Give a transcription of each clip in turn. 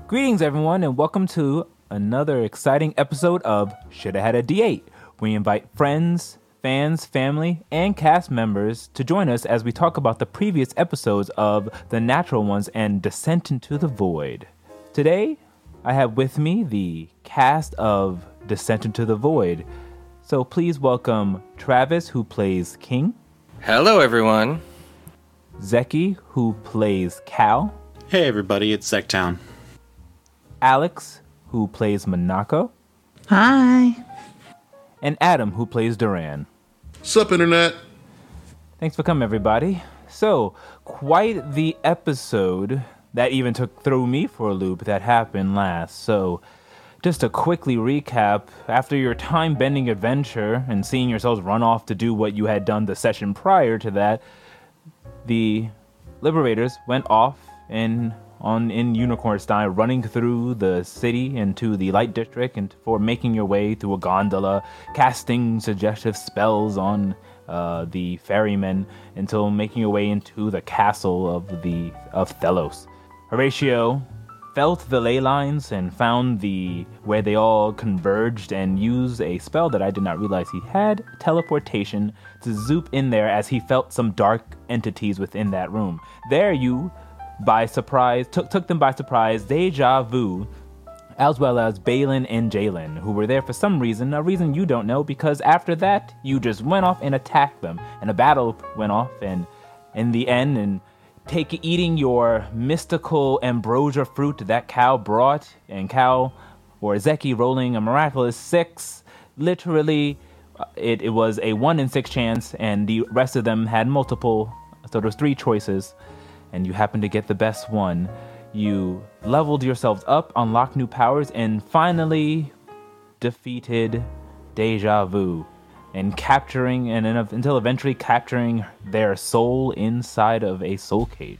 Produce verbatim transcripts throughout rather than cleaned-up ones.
Greetings, everyone, and welcome to another exciting episode of Shoulda Had a D eight. We invite friends, fans, family, and cast members to join us as we talk about the previous episodes of The Natural Ones and Descent into the Void. Today, I have with me the cast of Descent into the Void. So please welcome Travis, who plays King. Hello, everyone. Zeki, who plays Cal. Hey, everybody, it's Zektown. Alex, who plays Monako. Hi. And Adam, who plays Duran. Sup, Internet? Thanks for coming, everybody. So, quite the episode that even took threw me for a loop that happened last. So, just to quickly recap, after your time-bending adventure and seeing yourselves run off to do what you had done the session prior to that, the Liberators went off and on in unicorn style, running through the city into the Light District and for making your way through a gondola, casting suggestive spells on uh, the ferrymen until making your way into the castle of the of Thelos. Horatio felt the ley lines and found the where they all converged and used a spell that I did not realize he had, teleportation, to zoop in there as he felt some dark entities within that room. There you by surprise, took took them by surprise, Deja Vu, as well as Balin and Jalen, who were there for some reason, a reason you don't know, because after that, you just went off and attacked them, and a battle went off, and in the end, and take eating your mystical ambrosia fruit that Cal brought, and Cal, or Zeki, rolling a miraculous six, literally, it, it was a one in six chance, and the rest of them had multiple, so there was three choices, and you happened to get the best one. You leveled yourselves up, unlocked new powers, and finally defeated Deja Vu, and capturing, and then until eventually capturing their soul inside of a soul cage.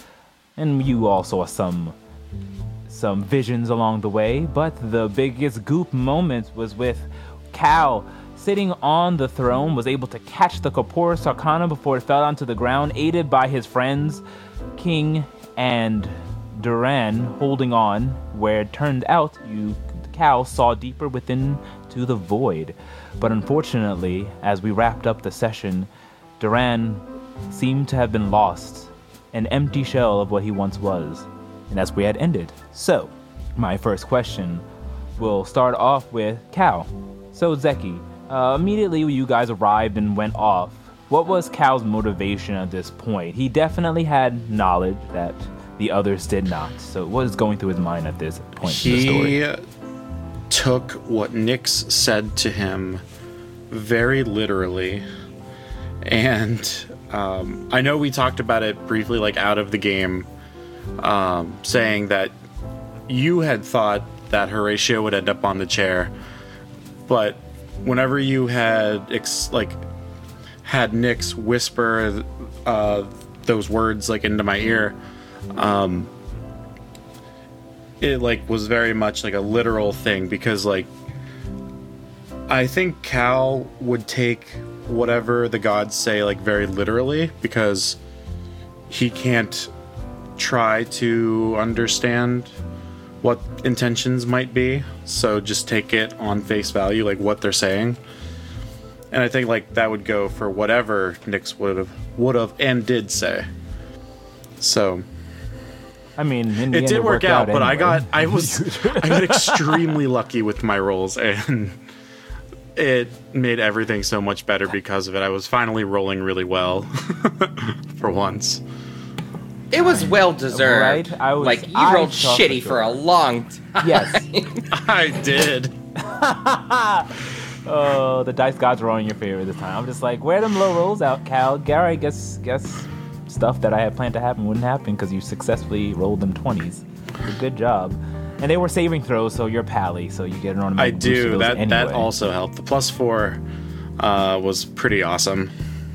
And you also saw some some visions along the way, but the biggest goop moment was with Cal sitting on the throne, was able to catch the Corpora Arcana before it fell onto the ground, aided by his friends King and Duran holding on, where it turned out you, Cal, saw deeper within to the void. But unfortunately, as we wrapped up the session, Duran seemed to have been lost, an empty shell of what he once was. And that's where it ended. So, my first question will start off with Cal. So, Zeki, uh, immediately when you guys arrived and went off, what was Cal's motivation at this point? He definitely had knowledge that the others did not. So what is going through his mind at this point he in the story? He took what Nyx said to him very literally. And um, I know we talked about it briefly, like out of the game, um, saying that you had thought that Horatio would end up on the chair. But whenever you had, ex- like... had Nyx whisper uh, those words like into my ear, um, it like was very much like a literal thing, because like I think Cal would take whatever the gods say like very literally, because he can't try to understand what intentions might be, so just take it on face value, like what they're saying. And I think like that would go for whatever Nyx would have, would have, and did say. So, I mean, in the it end, did it work out, out but anyway. I got, I was, I got extremely lucky with my rolls, and it made everything so much better because of it. I was finally rolling really well for once. It was well deserved. Right? I was, like you I rolled thought shitty for, for sure. a long time. Yes. I did. Oh, the dice gods were on your favor this time. I'm just like, where them low rolls out, Cal? Gary, guess guess stuff that I had planned to happen wouldn't happen because you successfully rolled them twenties. So good job. And they were saving throws, so you're pally, so you get an ornament. I do. That anyway. that also helped. The plus four uh, was pretty awesome.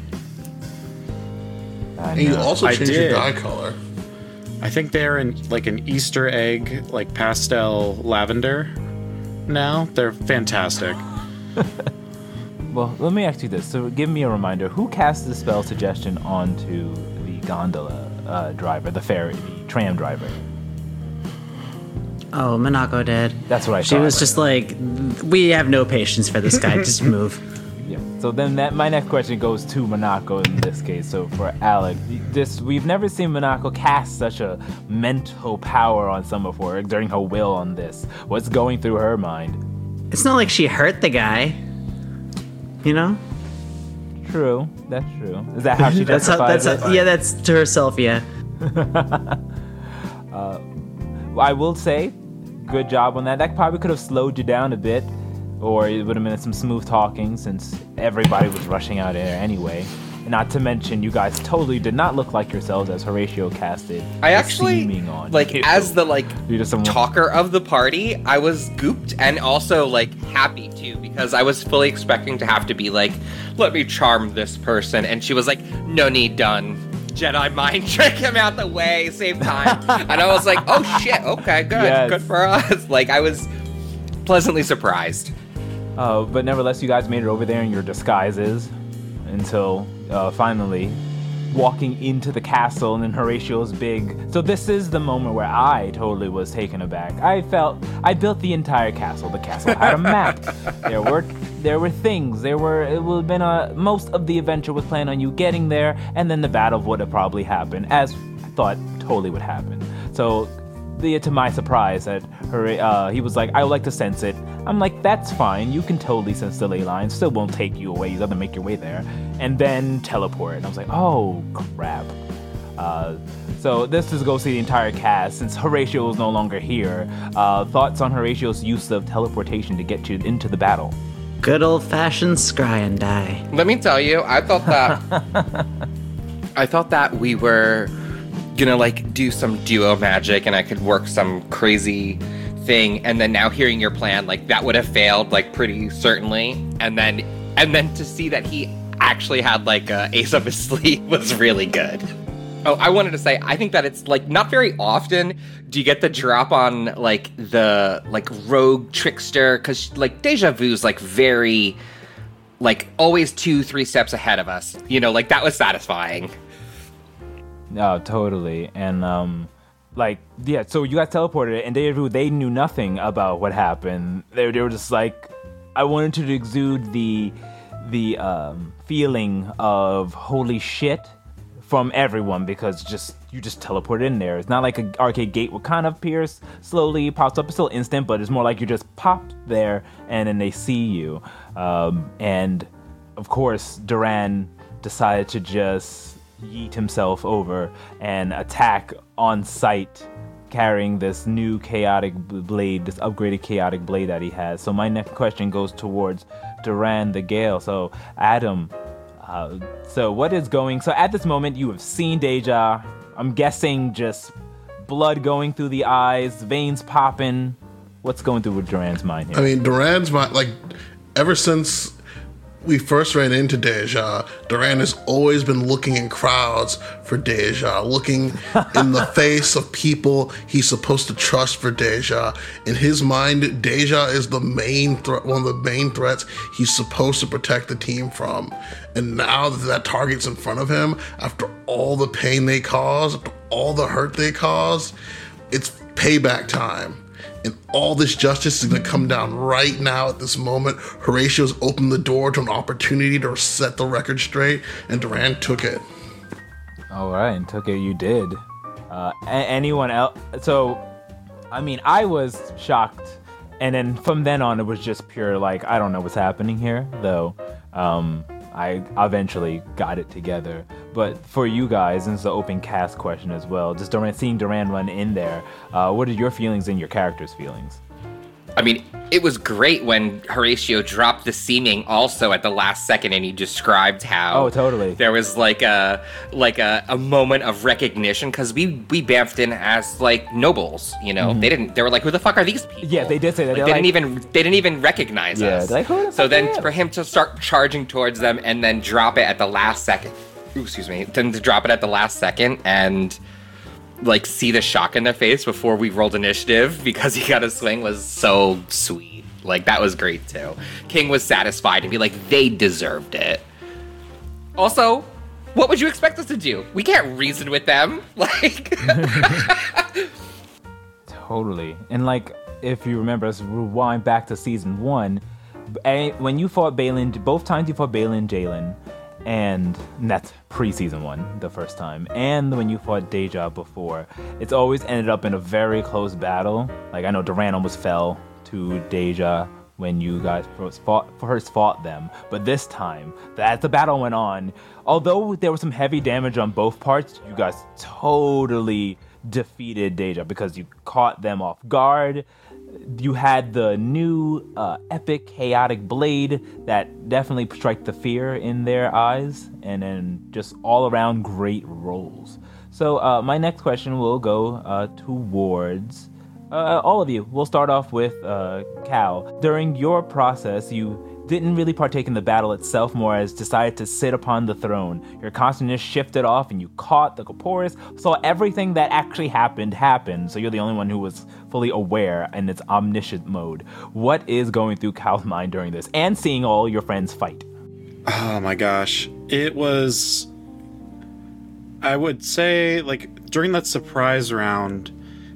I And you know. also I changed did. your dye color. I think they're in like an Easter egg, like pastel lavender now. They're fantastic. Well, let me ask you this. So give me a reminder. Who cast the spell suggestion onto the gondola uh, driver, the ferry, the tram driver? Oh, Minako did. That's what I She thought. was just like, we have no patience for this guy. Just move. Yeah. So then that my next question goes to Minako in this case. So for Alec, this we've never seen Minako cast such a mental power on someone before, exerting her will on this. What's going through her mind? It's not like she hurt the guy. You know? True. That's true. Is that how she That's how, justifies that's it? how, yeah, that's to herself, yeah. I will say, good job on that. That probably could have slowed you down a bit, or it would have been some smooth talking since everybody was rushing out of there anyway. Not to mention, you guys totally did not look like yourselves as Horatio casted. I the actually, seeming on like, you. as the, like, You're just some- talker of the party, I was gooped and also, like, happy, too, because I was fully expecting to have to be like, let me charm this person, and she was like, no need done. Jedi mind trick him out the way, same time. And I was like, oh, shit, okay, good, Yes. good for us. Like, I was pleasantly surprised. Uh, but nevertheless, you guys made it over there in your disguises until uh, finally walking into the castle, and then Horatio's big. So this is the moment where I totally was taken aback. I felt I built the entire castle. The castle had a map. There were there were things. There were it would have been a most of the adventure was planned on you getting there, and then the battle would have probably happened as I thought totally would happen. So. The, to my surprise, that her, uh, he was like, I would like to sense it. I'm like, that's fine. You can totally sense the ley line. Still won't take you away. You have to make your way there. And then teleport. And I was like, oh, crap. Uh, so this is to go see the entire cast. Since Horatio is no longer here, uh, thoughts on Horatio's use of teleportation to get you into the battle? Good old-fashioned scry and die. Let me tell you, I thought that... I thought that we were... gonna like do some duo magic and I could work some crazy thing, and then now hearing your plan, like that would have failed like pretty certainly, and then and then to see that he actually had like a ace up his sleeve was really good. Oh, I wanted to say, I think that it's like not very often do you get the drop on like the like rogue trickster, because like Deja Vu's like very like always two three steps ahead of us, you know, like that was satisfying. No, totally. And, um, like, yeah, so you guys teleported, and they, they knew nothing about what happened. They, they were just like, I wanted to exude the, the, um, feeling of holy shit from everyone, because just, you just teleport in there. It's not like an arcade gate would kind of pierce, slowly pops up. It's still instant, but it's more like you just pop there, and then they see you. Um, and, of course, Duran decided to just yeet himself over and attack on sight, carrying this new chaotic blade, this upgraded chaotic blade that he has. So my next question goes towards Duran the Gale. So Adam, uh, so what is going, so at this moment you have seen Deja, I'm guessing just blood going through the eyes, veins popping. What's going through Duran's mind here? I mean, Duran's mind, like, ever since we first ran into Deja, Duran has always been looking in crowds for Deja, looking in the face of people he's supposed to trust for Deja. In his mind, Deja is the main threat, one of the main threats he's supposed to protect the team from. And now that that target's in front of him, after all the pain they caused, after all the hurt they caused, it's payback time. And all this justice is going to come down right now at this moment. Horatio's opened the door to an opportunity to set the record straight, and Duran took it. All right, and took it, you did. Uh, a- anyone else? So, I mean, I was shocked, and then from then on, it was just pure, like, I don't know what's happening here, though. Um, I eventually got it together. But for you guys, and it's the open cast question as well, just Duran, seeing Duran run in there, uh, what are your feelings and your character's feelings? I mean, it was great when Horatio dropped the seeming also at the last second, and he described how Oh, totally. there was like a like a, a moment of recognition, because we we bamfed in as like nobles, you know. Mm-hmm. They didn't. They were like, who the fuck are these people? Yeah, they did say that. Like, They're they like- didn't even they didn't even recognize Yeah, us. they're like, who the so fuck then are you? for him to start charging towards them and then drop it at the last second. Ooh, excuse me. Then to drop it at the last second and like see the shock in their face before we rolled initiative because he got a swing was so sweet. Like, that was great too. King was satisfied and be like, they deserved it. Also, what would you expect us to do? We can't reason with them. Like, Totally. And like, if you remember, let's rewind back to season one. A- When you fought Balin, both times you fought Balin, Jalen, and that's pre-season one, the first time, and when you fought Deja before, it's always ended up in a very close battle. Like, I know Duran almost fell to Deja when you guys first fought, first fought them, but this time, as the battle went on, although there was some heavy damage on both parts, you guys totally defeated Deja because you caught them off guard. You had the new uh, epic chaotic blade that definitely struck the fear in their eyes, and then just all around great rolls. So uh, my next question will go uh, towards uh, all of you. We'll start off with uh, Cal. During your process, you didn't really partake in the battle itself, more as decided to sit upon the throne. Your consciousness shifted off and you caught the Corporus, saw everything that actually happened happen, so you're the only one who was fully aware in its omniscient mode. What is going through Cal's mind during this, and seeing all your friends fight? Oh my gosh. It was, I would say, like, during that surprise round,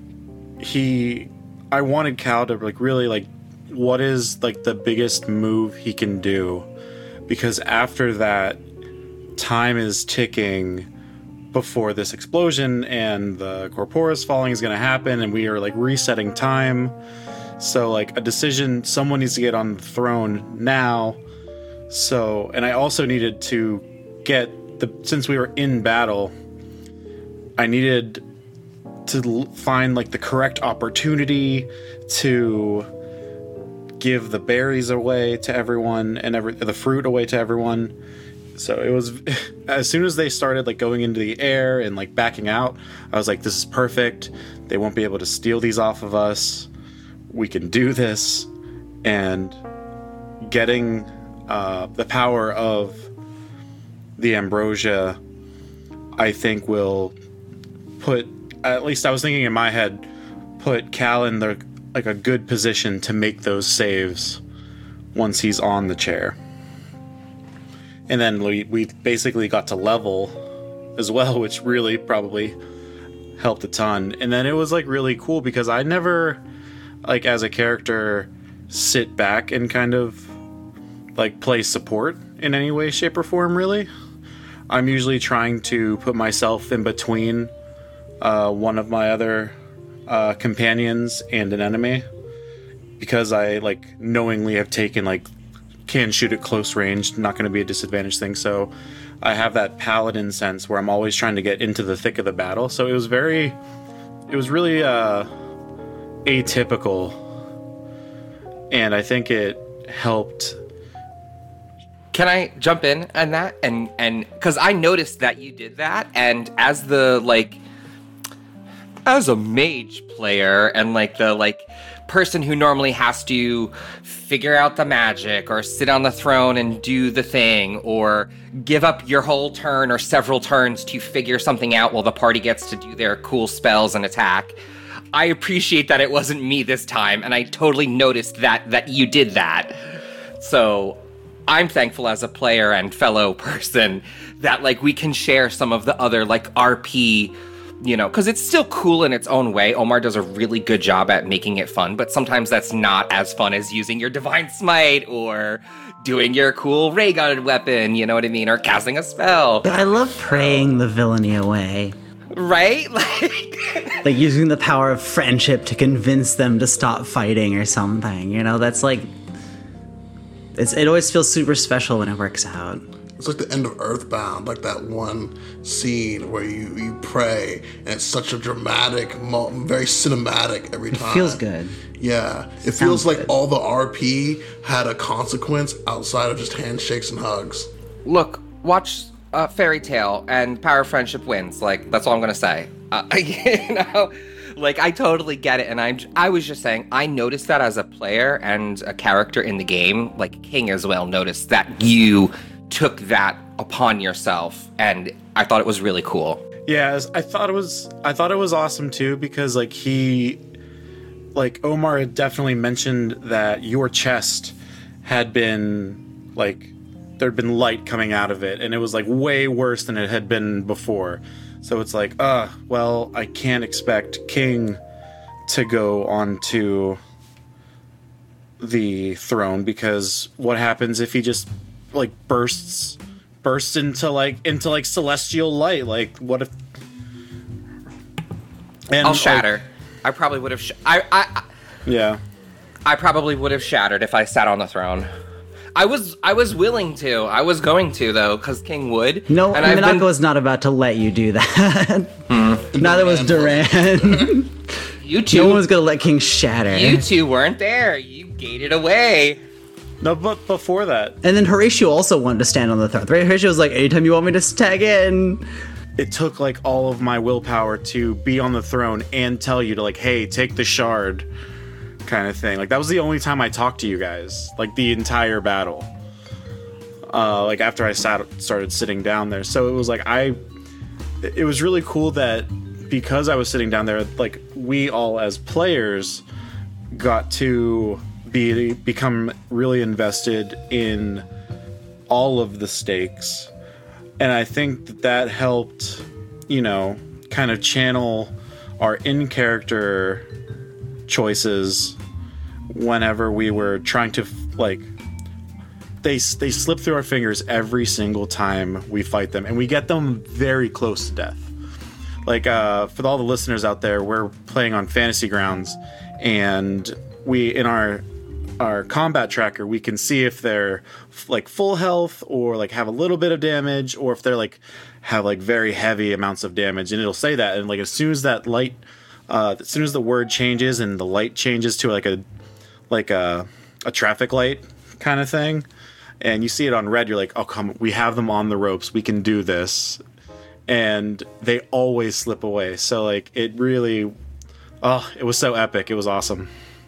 he, I wanted Cal to, like, really, like, what is, like, the biggest move he can do, because after that, time is ticking before this explosion and the Corporus falling is going to happen, and we are, like, resetting time. So, like, a decision, someone needs to get on the throne now. So, and I also needed to get the, since we were in battle, I needed to l- find, like, the correct opportunity to give the berries away to everyone and every the fruit away to everyone. So it was, as soon as they started, like, going into the air and, like, backing out, I was like, this is perfect. They won't be able to steal these off of us. We can do this. And getting uh, the power of the ambrosia, I think, will put, at least I was thinking in my head, put Cal in the like a good position to make those saves once he's on the chair. And then we, we basically got to level as well, which really probably helped a ton. And then it was, like, really cool because I never, like, as a character, sit back and kind of, like, play support in any way, shape, or form, really. I'm usually trying to put myself in between uh, one of my other Uh, companions and an enemy, because I, like, knowingly have taken, like, can shoot at close range, not going to be a disadvantage thing. So I have that paladin sense where I'm always trying to get into the thick of the battle. So it was very, it was really uh, atypical, and I think it helped. Can I jump in on that? And and because I noticed that you did that, and as the, like, as a mage player and, like, the, like, person who normally has to figure out the magic or sit on the throne and do the thing or give up your whole turn or several turns to figure something out while the party gets to do their cool spells and attack, I appreciate that it wasn't me this time, and I totally noticed that that you did that. So I'm thankful as a player and fellow person that, like, we can share some of the other, like, R P, you know, because it's still cool in its own way. Omar does a really good job at making it fun, but sometimes that's not as fun as using your Divine Smite or doing your cool ray gun weapon, you know what I mean, or casting a spell. I love praying the villainy away. Right? Like, like using the power of friendship to convince them to stop fighting or something, you know, that's like, it's, it always feels super special when it works out. It's like the end of Earthbound, like that one scene where you, you pray, and it's such a dramatic, mo- very cinematic every time. It feels good. Yeah. It Sounds feels like good. all the R P had a consequence outside of just handshakes and hugs. look, watch uh, Fairy Tale and Power of Friendship wins. Like, that's all I'm gonna say. Uh, you know, like, I totally get it, and I'm. I was just saying, I noticed that as a player and a character in the game, like King as well, noticed that you took that upon yourself, and I thought it was really cool. Yeah, as- I thought it was. I thought it was awesome too, because, like, he, like, Omar had definitely mentioned that your chest had been, like, there'd been light coming out of it, and it was, like, way worse than it had been before. So it's like, uh, well, I can't expect King to go onto the throne, because what happens if he just like bursts bursts into like into like celestial light? Like what if? And I'll shatter. Like, I probably would have. Sh- I, I yeah. I probably would have shattered if I sat on the throne. I was I was willing to. I was going to though, because King would. No, and I've Minako been- was not about to let you do that. Hmm. Neither was Duran. You two. No one was gonna let King shatter. You two weren't there. You gated away. No, but before that, And then Horatio also wanted to stand on the throne. Horatio was like, anytime you want me to tag in. it took like all of my willpower to be on the throne and tell you to like, hey, take the shard, kind of thing. Like that was the only time I talked to you guys, like the entire battle. Uh, like after I sat started sitting down there, so it was like I, it was really cool that because I was sitting down there, like we all as players got to be become really invested in all of the stakes. And I think that that helped, you know, kind of channel our in-character choices whenever we were trying to, like, they they slip through our fingers every single time we fight them, and we get them very close to death. Like, uh, for all the listeners out there, we're playing on Fantasy Grounds, and we, in our our combat tracker, we can see if they're like full health or like have a little bit of damage, or if they're like have like very heavy amounts of damage, and it'll say that. And like as soon as that light, uh, as soon as the word changes and the light changes to like a like a a traffic light kind of thing, and you see it on red, you're like, oh come, we have them on the ropes, we can do this. And they always slip away. So like it really, oh, it was so epic. It was awesome.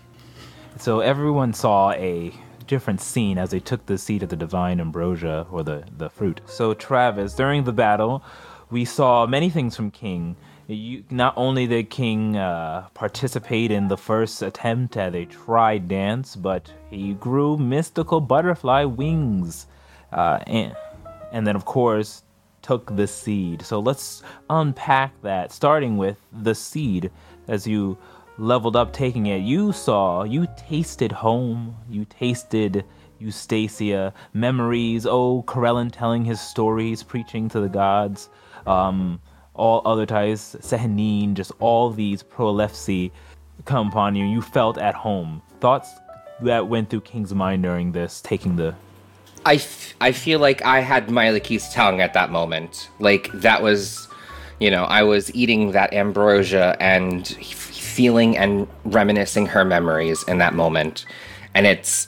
So everyone saw a different scene as they took the seed of the divine ambrosia, or the, the fruit. So Travis, during the battle, we saw many things from King. You, not only did King uh, participate in the first attempt at a tri-dance, but he grew mystical butterfly wings. Uh, and, and then, of course, took the seed. So let's unpack that, starting with the seed. As you leveled up taking it, you saw, you tasted home, you tasted Eustacia, memories, oh, Corellin telling his stories, preaching to the gods, um, all other ties, Sehanine, just all these prolepsy come upon you. You felt at home. Thoughts that went through King's mind during this, taking the... I, f- I feel like I had Mylaki's tongue at that moment. Like, that was, you know, I was eating that ambrosia and f- feeling and reminiscing her memories in that moment. And it's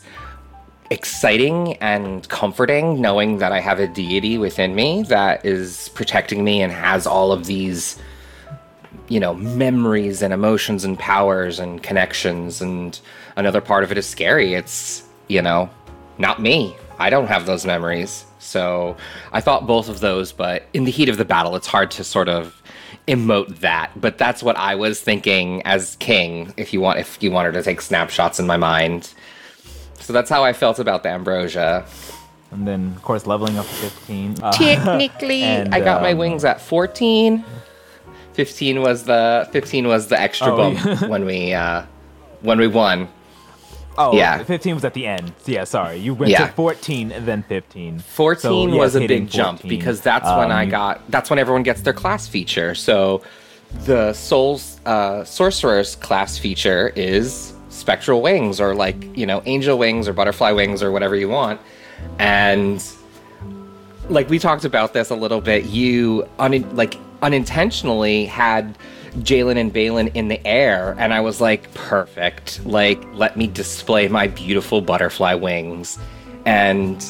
exciting and comforting knowing that I have a deity within me that is protecting me and has all of these, you know, memories and emotions and powers and connections. And another part of it is scary. It's, you know, not me. I don't have those memories. So I thought both of those, but in the heat of the battle, it's hard to sort of emote that. But that's what I was thinking as King, if you want, if you wanted to take snapshots in my mind. So that's how I felt about the ambrosia. And then, of course, leveling up to fifteen. Uh, Technically, and, I got my um, wings at fourteen. fifteen was the fifteen was the extra Oh, bump yeah. when we uh, when we won. Oh, Yeah. fifteen was at the end. Yeah, sorry. You went Yeah. to fourteen and then fifteen. fourteen So, yes, was a hitting big jump fourteen. because that's when I Um, got that's when everyone gets their class feature. So the Souls uh, Sorcerer's class feature is spectral wings, or like, you know, angel wings or butterfly wings or whatever you want. And like we talked about this a little bit, you un- like unintentionally had Jalen and Balin in the air, and I was like, perfect. Like, let me display my beautiful butterfly wings. And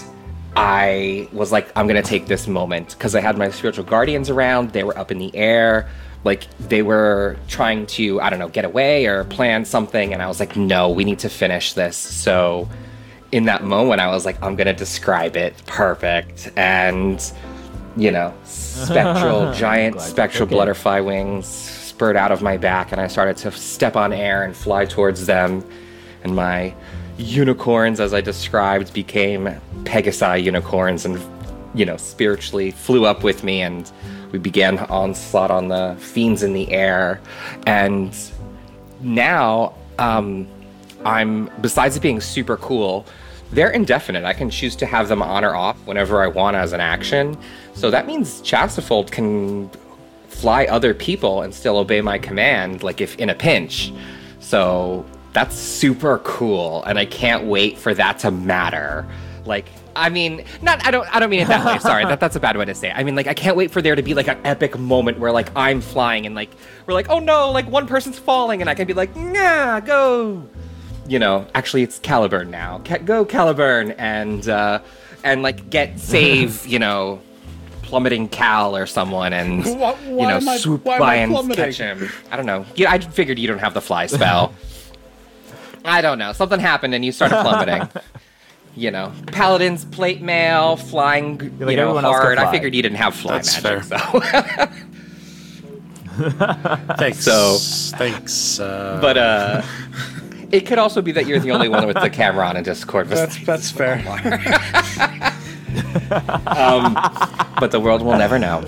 I was like, I'm gonna take this moment because I had my spiritual guardians around. They were up in the air, like they were trying to, I don't know, get away or plan something. And I was like, no, we need to finish this. So in that moment, I was like, I'm gonna describe it perfect. And you know, spectral, giant Glad you spectral took it. butterfly wings spurred out of my back, and I started to step on air and fly towards them. And my unicorns, as I described, became Pegasi unicorns and, you know, spiritually flew up with me, and we began onslaught on the fiends in the air. And now, um, I'm, besides it being super cool, they're indefinite. I can choose to have them on or off whenever I want as an action. So that means Chastifold can fly other people and still obey my command, like if in a pinch. So that's super cool, and I can't wait for that to matter. Like, I mean, not I don't I don't mean it that way. Sorry, that that's a bad way to say it. I mean, like, I can't wait for there to be like an epic moment where like I'm flying and like we're like, oh no, like one person's falling, and I can be like, nah, go. You know, actually, it's Caliburn now. Ca- go Caliburn, and uh, and like get save, you know, plummeting Cal or someone, and Why- why you know, am I- swoop why am by I and plummeting? catch him. I don't know. Yeah, I figured you don't have the fly spell. I don't know. Something happened and you started plummeting. You know, paladins, plate mail, flying, you like, know, everyone else can hard. I fly. figured you didn't have fly That's magic, fair. so. Thanks. So- thanks. Uh, But uh, it could also be that you're the only one with the camera on in Discord. that's that's fair. um, but the world will never know.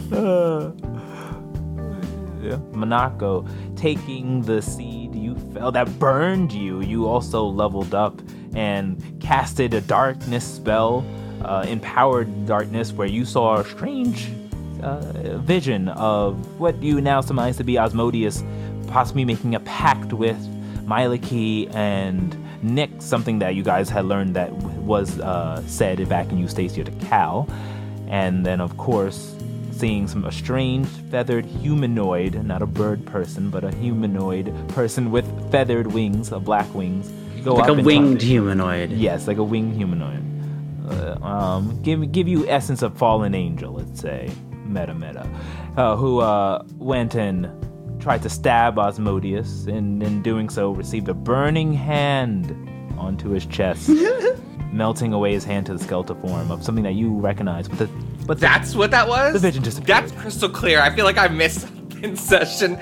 Yeah. Monaco, taking the seed you fell that burned you, you also leveled up and casted a darkness spell, uh, empowered darkness, where you saw a strange uh, vision of what you now surmise to be Asmodeus, possibly making a pact with Myliki and Nick, something that you guys had learned that w- was uh, said back in Eustacia to Cal. And then, of course, seeing some a strange feathered humanoid, not a bird person, but a humanoid person with feathered wings, uh, black wings, go Like up a and winged talk- humanoid. Yes, like a winged humanoid. Uh, um, give give you essence of fallen angel, let's say, meta meta, uh, who uh, went and tried to stab Asmodeus, and in doing so received a burning hand onto his chest, melting away his hand to the skeletal form of something that you recognize. But the but the- That's what that was? The vision disappeared. That's crystal clear. I feel like I missed something in session.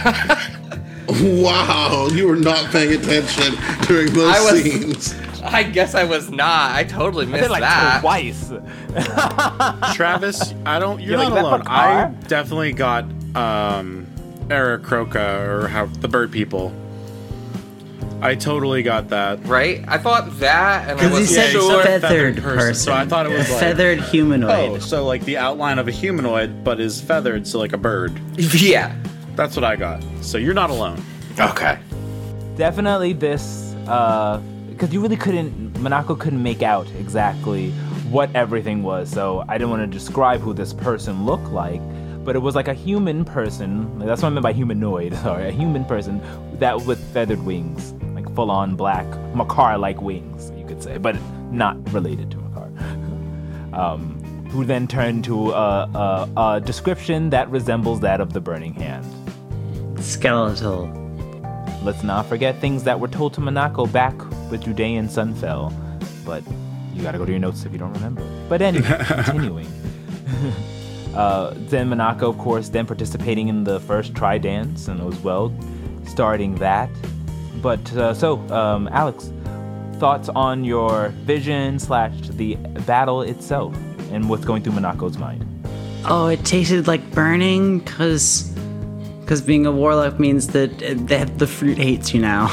Wow, you were not paying attention during those I was- scenes. I guess I was not. I totally I missed did like that. twice. Travis, I don't. You're, You're not like, alone. "That Bakar?" I definitely got um, Aarakocra, or how the bird people. I totally got that. Right? I thought that, and I Because he wasn't said he sure. said feathered feathered person. person, so I thought it was a like- feathered Oh, humanoid. so like the outline of a humanoid, but is feathered, so like a bird. Yeah. That's what I got. So you're not alone. Okay. Definitely this, because you really couldn't, Monaco couldn't make out exactly what everything was, so I didn't want to describe who this person looked like, but it was like a human person, like, that's what I meant by humanoid, sorry, a human person that with feathered wings, like full-on black, Makar-like wings, you could say, but not related to Makar. um, who then turned to a, a, a description that resembles that of the Burning Hand. Skeletal. Let's not forget things that were told to Monaco back with Judean Sunfell. But you gotta go to your notes if you don't remember. But anyway, continuing. uh, then Monaco, of course, then participating in the first Tri Dance, and as well, starting that. But uh, so, um, Alex, thoughts on your vision slash the battle itself, and what's going through Monaco's mind? Oh, it tasted like burning, because because being a warlock means that uh, that the fruit hates you now.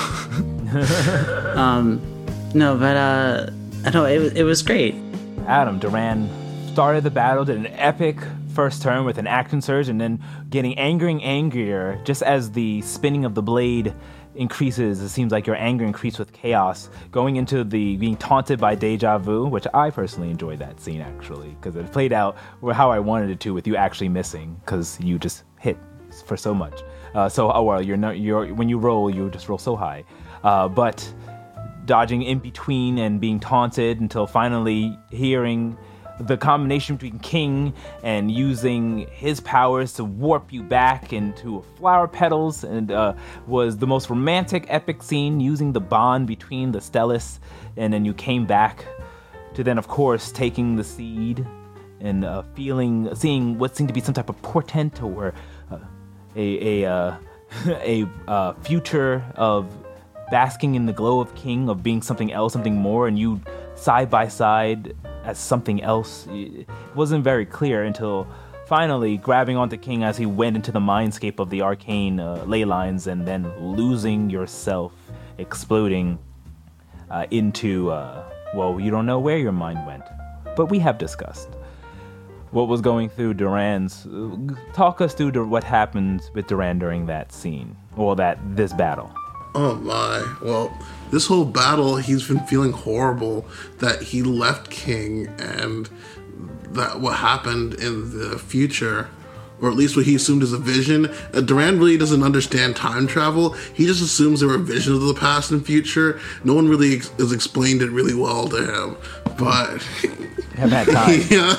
um, no, but uh, I know it was it was great. Adam, Duran started the battle, did an epic first turn with an action surge, and then getting angrier and angrier just as the spinning of the blade increases. It seems like your anger increased with chaos, going into the being taunted by deja vu, which I personally enjoyed that scene actually, because it played out how I wanted it to, with you actually missing because you just hit for so much. Uh, so, oh well, you're not, you're when you roll, you just roll so high, uh, but dodging in between and being taunted until finally hearing the combination between King and using his powers to warp you back into flower petals, and uh, was the most romantic, epic scene, using the bond between the Stellus, and then you came back to then, of course, taking the seed and uh, feeling, seeing what seemed to be some type of portent or uh, a a uh, a uh, future of basking in the glow of King, of being something else, something more, and you side by side as something else. It wasn't very clear until finally grabbing onto King as he went into the mindscape of the arcane uh, ley lines and then losing yourself, exploding uh, into, uh, well, you don't know where your mind went, but we have discussed what was going through Duran's. Uh, talk us through what happened with Duran during that scene, or that this battle. Oh my. Well, this whole battle, he's been feeling horrible that he left King and that what happened in the future, or at least what he assumed is a vision. Uh, Duran really doesn't understand time travel. He just assumes there were visions of the past and future. No one really ex- has explained it really well to him. But Have had time. yeah.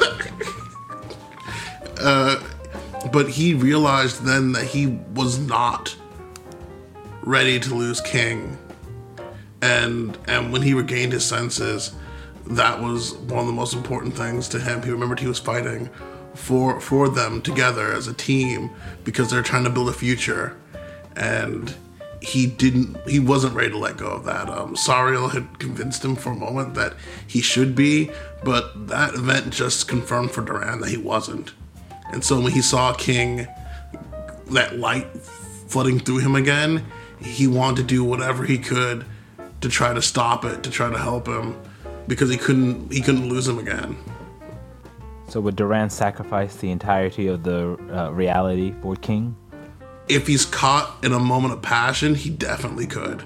Uh, but he realized then that he was not ready to lose King. And and when he regained his senses, that was one of the most important things to him. He remembered he was fighting for for them together as a team because they're trying to build a future. And he didn't he wasn't ready to let go of that. Um, Sariel had convinced him for a moment that he should be, but that event just confirmed for Duran that he wasn't. And so when he saw King, that light flooding through him again, he wanted to do whatever he could to try to stop it, to try to help him, because he couldn't he couldn't lose him again. So would Duran sacrifice the entirety of the uh, reality for King? If he's caught in a moment of passion, he definitely could.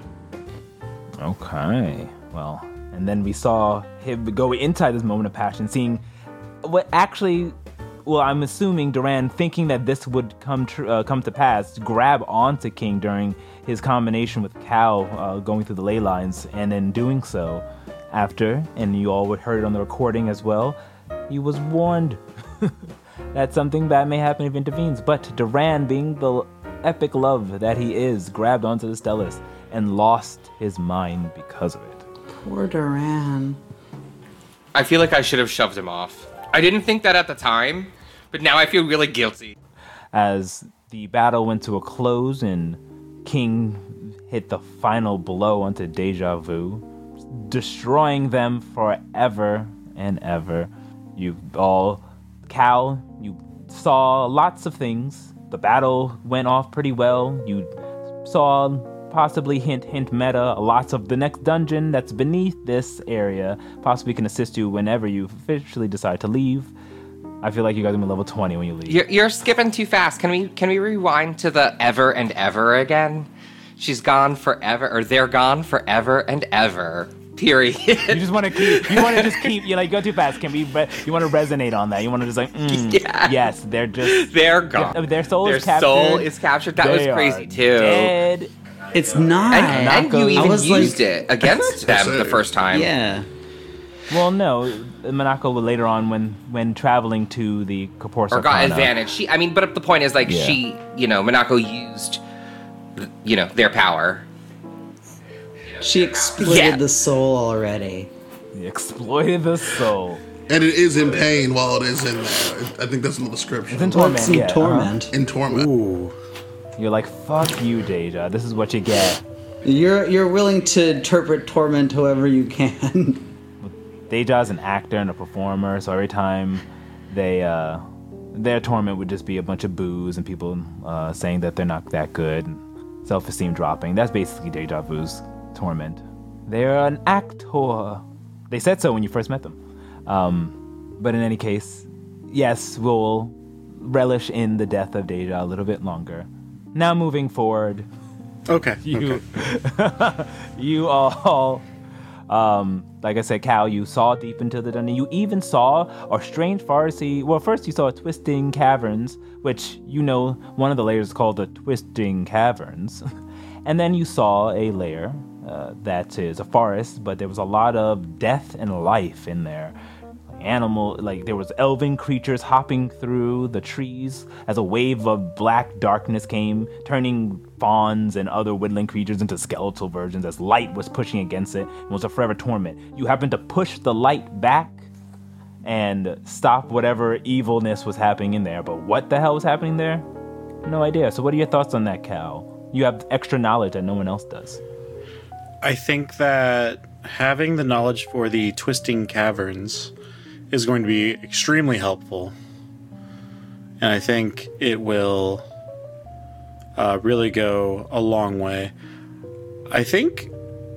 Okay. Well, and then we saw him go inside this moment of passion, seeing what actually, well, I'm assuming Duran, thinking that this would come tr- uh, come to pass, grab onto King during his combination with Cal uh, going through the ley lines, and in doing so, after, and you all would heard it on the recording as well, he was warned that something bad may happen if he intervenes. But Duran, being the epic love that he is, grabbed onto the Stellus and lost his mind because of it. Poor Duran. I feel like I should have shoved him off. I didn't think that at the time, but now I feel really guilty. As the battle went to a close and King hit the final blow onto Deja Vu, destroying them forever and ever. You all, Cal, you saw lots of things. The battle went off pretty well. You saw, possibly hint, hint meta, lots of the next dungeon that's beneath this area possibly can assist you whenever you officially decide to leave. I feel like you guys are gonna be level twenty when you leave. You're, you're skipping too fast. Can we can we rewind to the ever and ever again? She's gone forever, or they're gone forever and ever. Period. You just want to keep. You want to just keep. You like go too fast. Can we? Re- you want to resonate on that. You want to just like. Mm, Yeah. Yes, they're just. They're gone. Their, their soul Their is captured. soul is captured. That They was crazy are too. Dead. It's not. And, and you I even was used like- it against them the first time. Yeah. Well, no, Minako later on when when traveling to the Corpora Or got Arcana. advantage. She, I mean, but the point is, like, Yeah. she, you know, Minako used, you know, their power. She exploited Yeah. the soul already. He exploited the soul. And it is in pain while it is in there. I think that's in the description. It's in Well, torment. it's some yeah, uh-huh. torment. In torment. Ooh. You're like, fuck you, Deja. This is what you get. You're you're willing to interpret torment however you can. Deja's an actor and a performer, so every time they, uh, their torment would just be a bunch of boos and people uh, saying that they're not that good, and self-esteem dropping. That's basically Deja Vu's torment. They're an actor. They said so when you first met them. Um, but in any case, yes, we'll relish in the death of Deja a little bit longer. Now moving forward, Okay. you, okay. you all, um, like I said, Cal, you saw deep into the dungeon. You even saw a strange pharmacy. Well, first you saw twisting caverns, which you know one of the layers is called the twisting caverns, and then you saw a layer uh, that is a forest, but there was a lot of death and life in there. Animal, like there was elven creatures hopping through the trees as a wave of black darkness came, turning fawns and other woodland creatures into skeletal versions as light was pushing against it. It was a forever torment. You happened to push the light back and stop whatever evilness was happening in there, but what the hell was happening there? No idea. So what are your thoughts on that, Cal? You have extra knowledge that no one else does. I think that having the knowledge for the twisting caverns is going to be extremely helpful. And I think it will uh, really go a long way. I think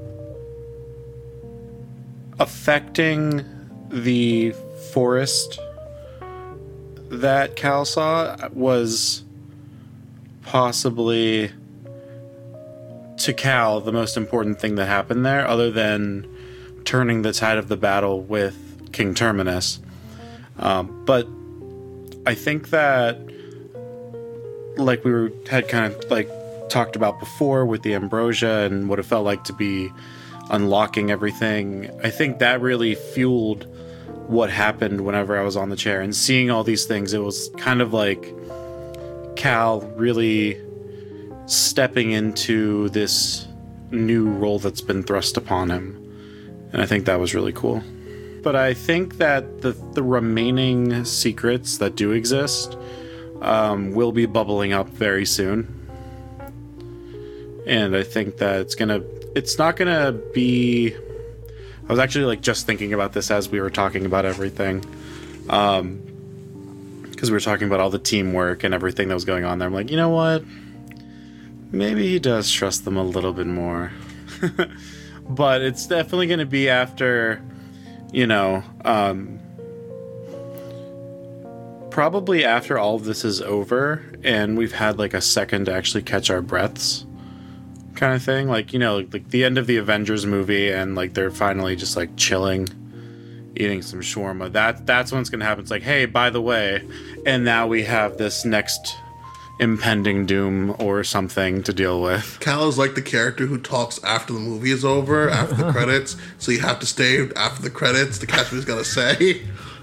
affecting the forest that Cal saw was possibly, to Cal, the most important thing that happened there, other than turning the tide of the battle with King Terminus. Um, but I think that, like we were, had kind of like talked about before with the ambrosia and what it felt like to be unlocking everything, I think that really fueled what happened whenever I was on the chair and seeing all these things. It was kind of like Cal really stepping into this new role that's been thrust upon him. And I think that was really cool. But I think that the, the remaining secrets that do exist um, will be bubbling up very soon. And I think that it's gonna, it's not gonna be, I was actually like just thinking about this as we were talking about everything. Um, because we were talking about all the teamwork and everything that was going on there. I'm like, you know what? Maybe he does trust them a little bit more. But it's definitely going to be after, you know, um, probably after all of this is over and we've had like a second to actually catch our breaths kind of thing. Like, you know, like the end of the Avengers movie and like they're finally just like chilling, eating some shawarma. That, that's when it's going to happen. It's like, hey, by the way, and now we have this next impending doom or something to deal with. Cal is like the character who talks after the movie is over, after the credits, so you have to stay after the credits to catch what he's gonna say.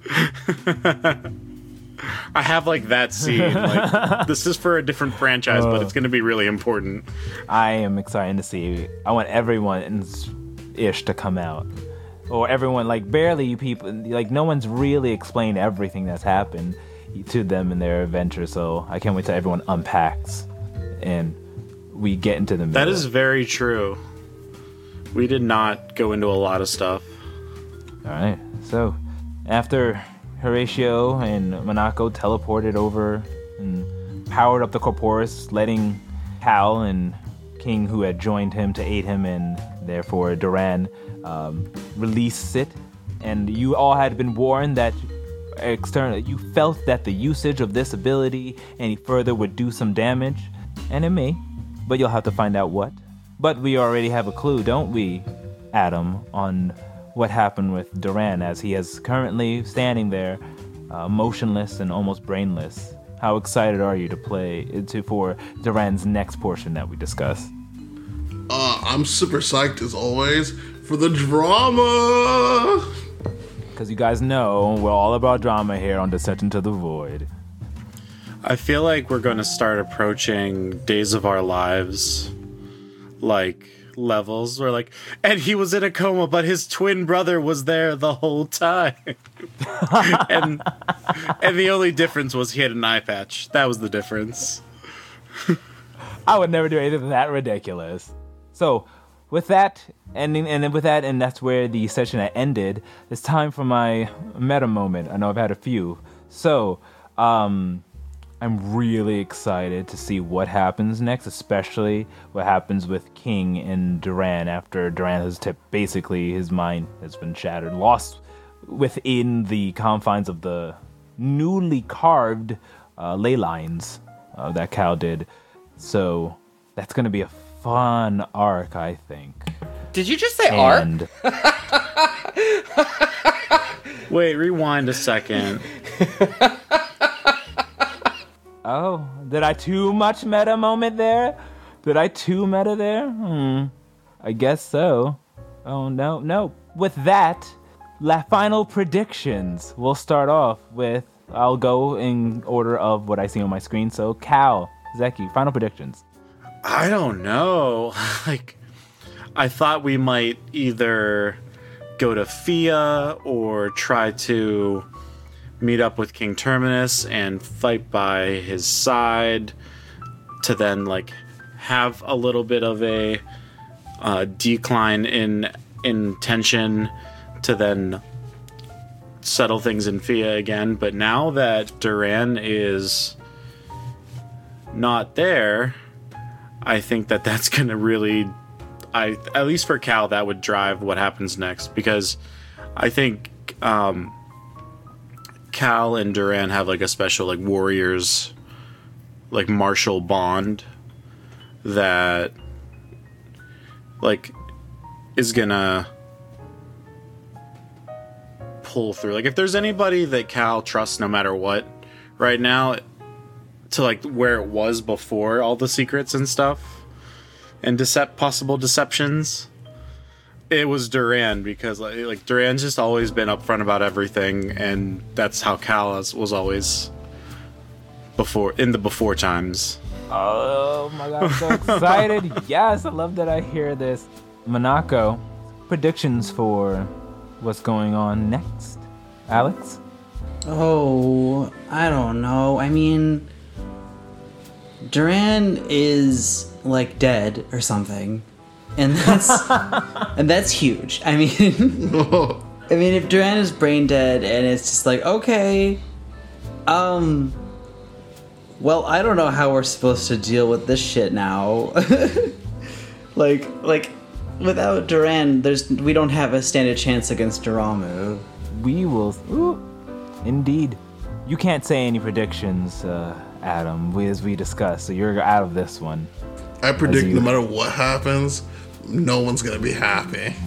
I have like that scene. Like, this is for a different franchise, but it's gonna be really important. I am excited to see. I want everyone's ish to come out. Or everyone, like barely people, like no one's really explained everything that's happened to them in their adventure, so I can't wait till everyone unpacks and we get into the middle. That is very true. We did not go into a lot of stuff. Alright, so after Horatio and Monaco teleported over and powered up the Corporus, letting Cal and King, who had joined him to aid him, and therefore Duran, um, release it, and you all had been warned that external, you felt that the usage of this ability any further would do some damage, and it may, but you'll have to find out what. But we already have a clue, don't we, Adam, on what happened with Duran, as he is currently standing there, uh, motionless and almost brainless. How excited are you to play to for Duran's next portion that we discuss? Uh, I'm super psyched as always for the drama. Because you guys know we're all about drama here on Descent into the Void. I feel like we're going to start approaching Days of Our Lives, like, levels. We're like, and he was in a coma, but his twin brother was there the whole time. and and the only difference was he had an eye patch. That was the difference. I would never do anything that ridiculous. So, with that, ending, and then with that, and that's where the session had ended, it's time for my meta moment. I know I've had a few. So, um, I'm really excited to see what happens next, especially what happens with King and Duran after Duran has tipped, basically his mind has been shattered, lost within the confines of the newly carved uh, ley lines uh, that Cal did. So, that's going to be a fun arc, I think. Did you just say and... arc? Wait, rewind a second. Oh, did I too much meta moment there? Did I too meta there? Hmm. I guess so. Oh, no, no. With that, la final predictions. We'll start off with, I'll go in order of what I see on my screen. So, Cal, Zeki, final predictions. I don't know. Like, I thought we might either go to Fia or try to meet up with King Terminus and fight by his side to then, like, have a little bit of a uh, decline in in tension to then settle things in Fia again. But now that Duran is not there, I think that that's going to really, I at least for Cal, that would drive what happens next. Because I think um, Cal and Duran have like a special like warriors, like martial bond that like is gonna pull through. Like if there's anybody that Cal trusts no matter what right now to like where it was before all the secrets and stuff and decept possible deceptions, it was Duran, because like, like Duran's just always been upfront about everything, and that's how Cal was, was always before in the before times. Oh my god, I'm so excited. Yes, I love that I hear this. Monaco, predictions for what's going on next? Alex? Oh, I don't know. I mean, Duran is like dead or something, and that's and that's huge. I mean, I mean, if Duran is brain dead and it's just like, okay, um, well, I don't know how we're supposed to deal with this shit now. like, like. Without Duran, there's we don't have a stand a chance against Daramu. We will. Ooh, indeed. You can't say any predictions, uh, Adam, we, as we discussed, so you're out of this one. I predict you- no matter what happens, no one's gonna be happy.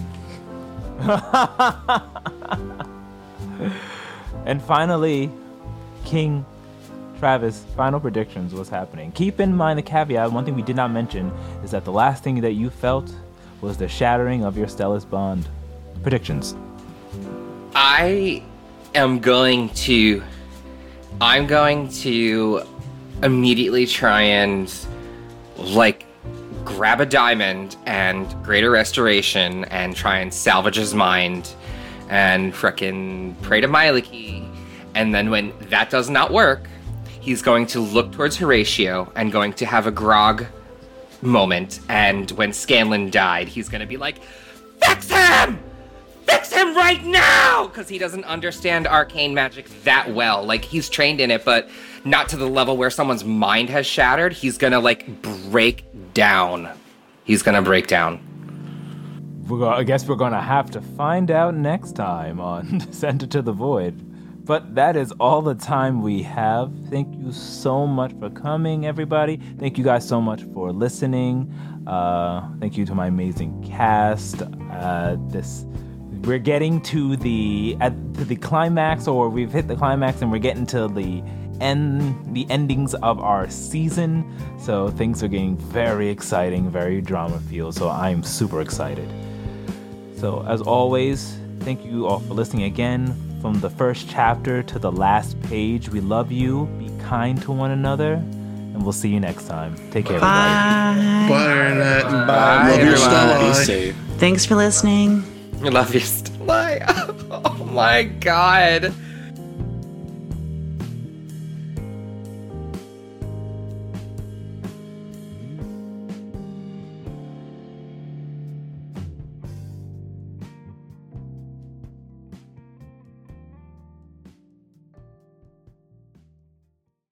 And finally, King Travis, final predictions, what's happening? Keep in mind the caveat, one thing we did not mention is that the last thing that you felt was the shattering of your Stellus bond. Predictions. I am going to I'm going to immediately try and like grab a diamond and Greater Restoration and try and salvage his mind and frickin' pray to Myliki. And then when that does not work, he's going to look towards Horatio and going to have a grog moment, and when Scanlan died, he's gonna be like, fix him! Fix him right now! Because he doesn't understand arcane magic that well. Like, he's trained in it, but not to the level where someone's mind has shattered. He's gonna, like, break down. He's gonna break down. We're go- I guess we're gonna have to find out next time on Descent into the Void. But that is all the time we have. Thank you so much for coming, everybody. Thank you guys so much for listening. Uh, thank you to my amazing cast. Uh, this we're getting to the at to the climax, or we've hit the climax, and we're getting to the end, the endings of our season. So things are getting very exciting, very drama-filled. So I'm super excited. So as always, thank you all for listening again. From the first chapter to the last page, we love you. Be kind to one another, and we'll see you next time. Take care, everybody. Bye. Bye, Internet. Bye, Love your everyone. Stella. Be safe. Thanks for listening. I love you, Stella. Oh my god.